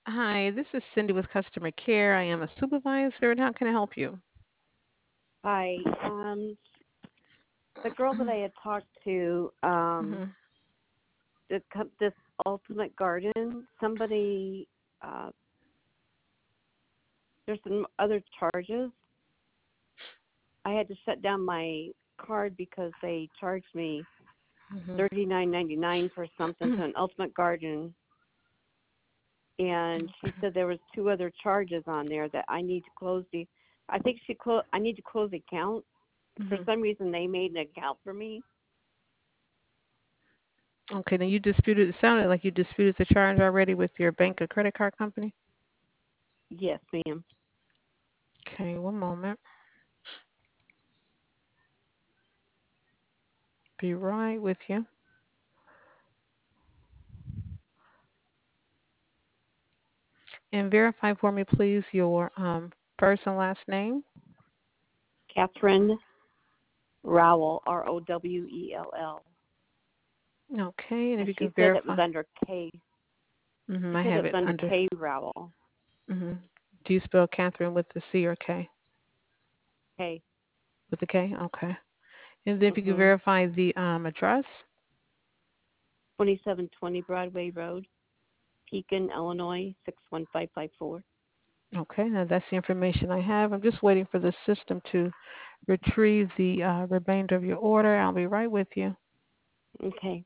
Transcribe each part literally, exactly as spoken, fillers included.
Hi, this is Cindy with customer care. I am a supervisor, and how can I help you? Hi. Um, the girl that I had talked to, um, Mhm. the, co- this Ultimate Garden, somebody, uh, there's some other charges. I had to shut down my card because they charged me Mhm. thirty nine ninety nine for something to an Ultimate Garden, and she said there was two other charges on there that I need to close the. I think she clo- I need to close the account. For Mhm. some reason, they made an account for me. Okay, then you disputed. It sounded like you disputed the charge already with your bank or credit card company. Yes, ma'am. Okay, one moment. Be right with you. And verify for me, please, your um, first and last name. Catherine Rowell, R O W E L L. Okay, and if And you can she said it was verify. under K. Mhm. She I said have it was it under under. K Rowell. Mhm. Do you spell Catherine with the C or K? K. With the K. Okay. And then if you can Mhm. verify the um, address. twenty-seven twenty Broadway Road, Pekin, Illinois six one five five four. Okay, now that's the information I have. I'm just waiting for the system to retrieve the uh, remainder of your order. I'll be right with you. Okay.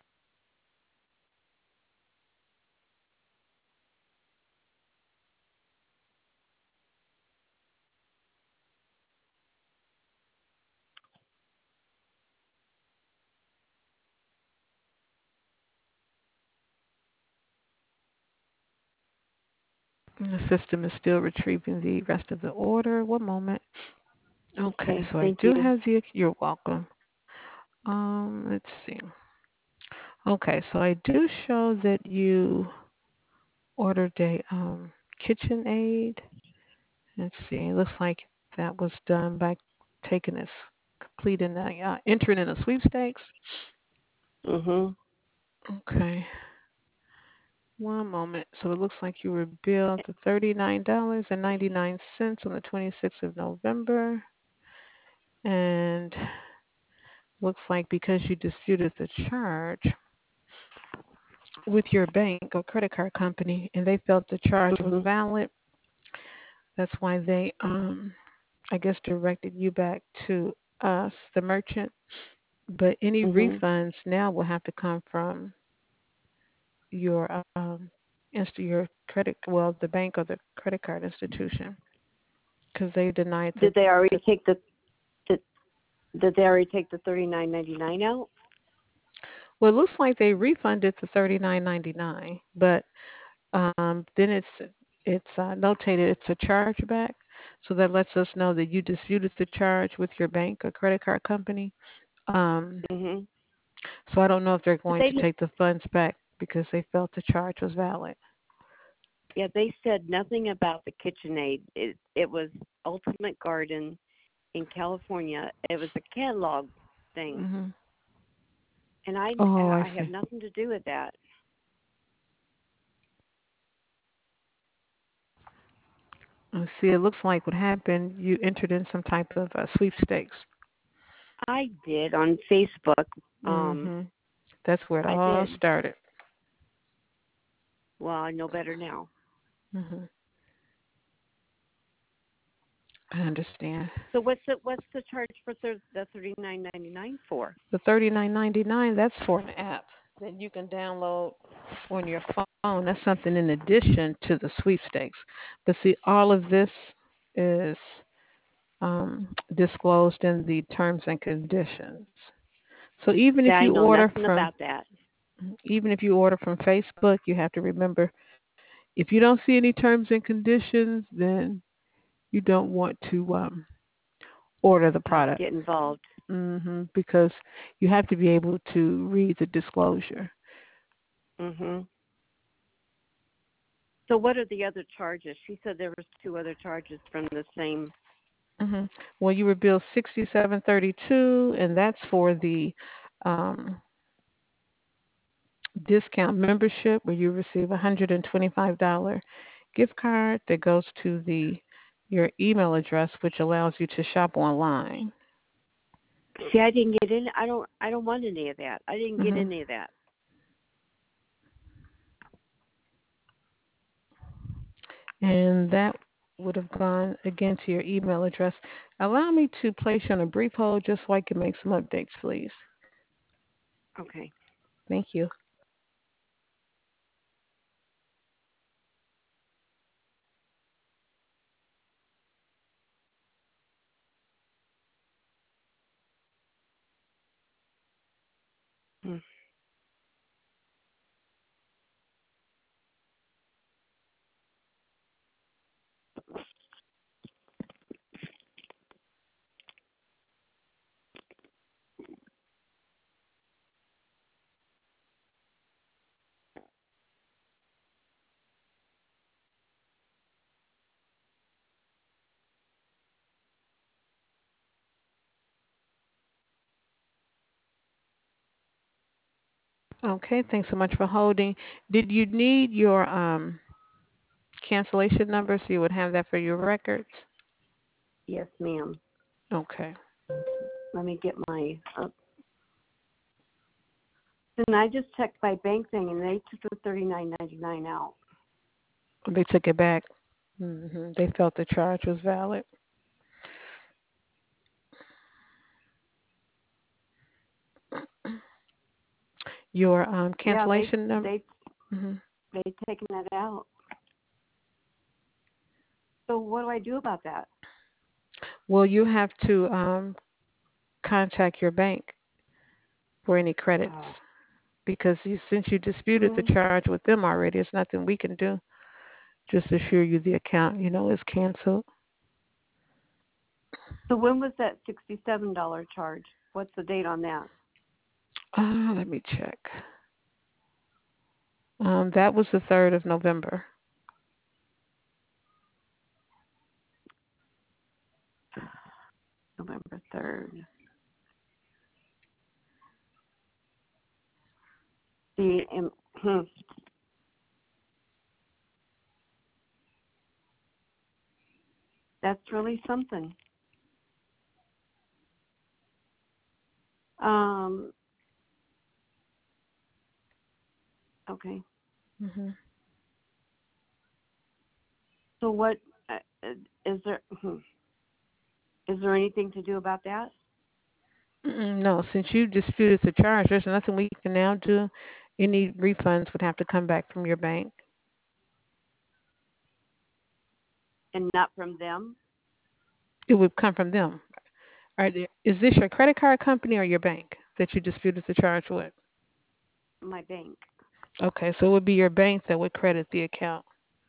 The system is still retrieving the rest of the order. One moment. Okay, Okay. so I Thank do you. have the. You're welcome. Um, let's see. Okay, so I do show that you ordered a um, KitchenAid. Let's see. It looks like that was done by taking this, completing a, uh, entering in a sweepstakes. Mhm. Okay. One moment. So it looks like you were billed the thirty-nine dollars and ninety-nine cents on the twenty-sixth of November. And looks like because you disputed the charge with your bank or credit card company and they felt the charge was Mhm. valid, that's why they, um, I guess, directed you back to us, the merchant. But any Mhm. refunds now will have to come from your um, inst- your credit, well, the bank or the credit card institution, because they denied the, Did they already the take the did, did they already take the thirty-nine ninety-nine out? well, it looks like they refunded the thirty nine ninety nine, but um, then it's it's uh, notated it's a chargeback, so that lets us know that you disputed the charge with your bank or credit card company. Um, Mhm. so I don't know if they're But going they to didn't. take the funds back because they felt the charge was valid. Yeah, they said nothing about the KitchenAid. It it was Ultimate Garden in California. It was a catalog thing, Hmm. and I Oh, and I I have see. nothing to do with that. I see. It looks like what happened. You entered in some type of uh, sweepstakes. I did on Facebook. Um, Hmm. That's where it I all did. started. Well, I know better now. Hmm. I understand. So what's the what's the charge for thir- the thirty nine ninety nine for? The thirty-nine ninety-nine, that's for an app that you can download on your phone. That's something in addition to the sweepstakes. But see, all of this is um, disclosed in the terms and conditions. So even Yeah, if I you know order nothing from about that. even if you order from Facebook, you have to remember if you don't see any terms and conditions, then you don't want to um, order the Not product. get involved. Hmm. Because you have to be able to read the disclosure. Mhm. So what are the other charges? She said there was two other charges from the same. Hmm. Well, you were billed sixty-seven thirty-two, and that's for the um, discount membership where you receive a one hundred twenty-five dollars gift card that goes to the your email address, which allows you to shop online. See, I didn't get in. I don't. I don't want any of that. I didn't get Hmm. any of that. And that would have gone again to your email address. Allow me to place you on a brief hold just so I can make some updates, please. Okay. Thank you. Hmm. Okay, thanks so much for holding. Did you need your um, cancellation number so you would have that for your records? Yes, ma'am. Okay. Let me get my. Uh, and I just checked my bank thing, and they took the thirty nine ninety nine out. They took it back. Hmm. They felt the charge was valid. Your um, Yeah, they cancellation number. they Hmm. they taken that out. So what do I do about that? Well, you have to um, contact your bank for any credits Oh. because you, since you disputed the Hmm. charge with them already, there's nothing we can do. Just assure you the account, you know, is canceled. So when was that sixty seven dollar charge? What's the date on that? Uh, let me check. Um, that was the third of November. November third. See, and, hmm, that's really something. Um. Okay. Hmm. So what uh, uh, is there? Hmm, is there anything to do about that? No, since you disputed the charge, there's nothing we can now do. Any refunds would have to come back from your bank. And not from them? It would come from them. All right, is this your credit card company or your bank that you disputed the charge with? My bank. Okay, so it would be your bank that would credit the account.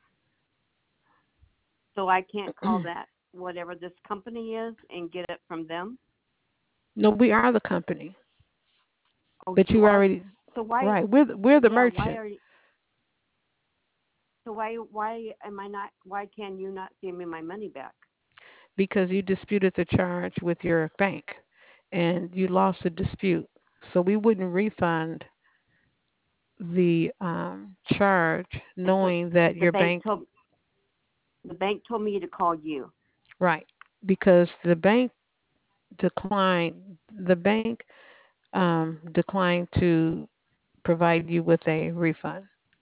So I can't call that whatever this company is and get it from them? No, we are the company, Oh, but you you are. already So why? right. We're the, we're the Yeah. Why merchant are you? So why? Why am I not? Why can you not give me my money back? because you disputed the charge with your bank, and you lost the dispute. So we wouldn't refund the um, charge, And so knowing that the your bank bank told the bank told me to call you. right because the bank declined the bank um, declined to provide you with a refund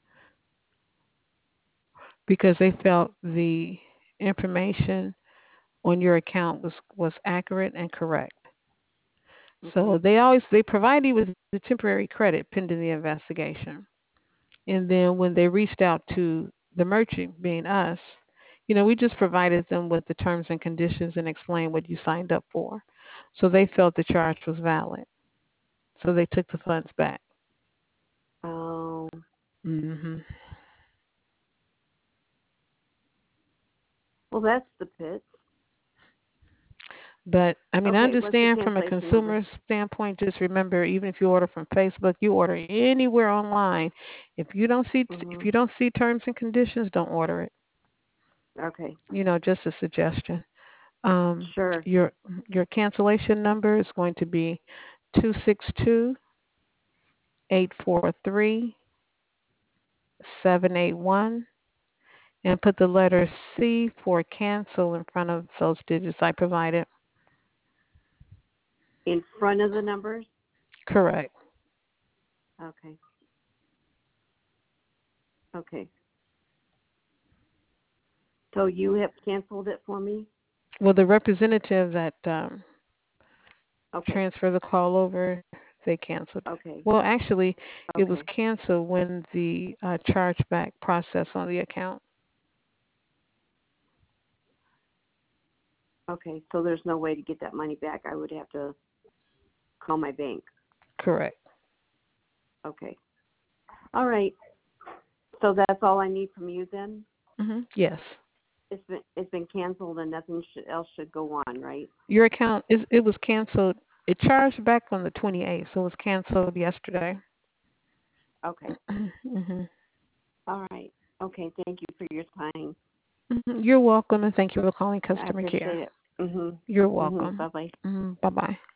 because they felt the information on your account was was accurate and correct. So Okay. they always they provide you with the temporary credit pending the investigation. And then when they reached out to the merchant, being us, you know, we just provided them with the terms and conditions and explained what you signed up for. So they felt the charge was valid. So they took the funds back. Oh. Hmm. Well, that's the pit. But I mean, I Okay. What's the understand from a cancellation number? consumer standpoint. Just remember, even if you order from Facebook, you order anywhere online. If you don't see if Mhm. you don't see terms and conditions, don't order it. Okay. You know, just a suggestion. Um, Sure. your your cancellation number is going to be two six two eight four three, seven eight one and put the letter C for cancel in front of those digits I provided. In front of the numbers? Correct. Okay. Okay. So you have canceled it for me? Well, the representative that um, Okay. transferred the call over, they canceled. Okay. Well, actually, it was Okay. canceled when the uh, chargeback process on the account. Okay. So there's no way to get that money back. I would have to call my bank. Correct. Okay. All right. So that's all I need from you then? hmm Yes. It's been it's been canceled and nothing should, else should go on, right? Your account is it was canceled. It charged back on the twenty-eighth, so it was canceled yesterday. Okay. hmm All right. Okay. Thank you for your time. hmm You're welcome, and thank you for calling I customer care. appreciate it. Mhm. You're Mhm. welcome. Bye bye. hmm Bye bye.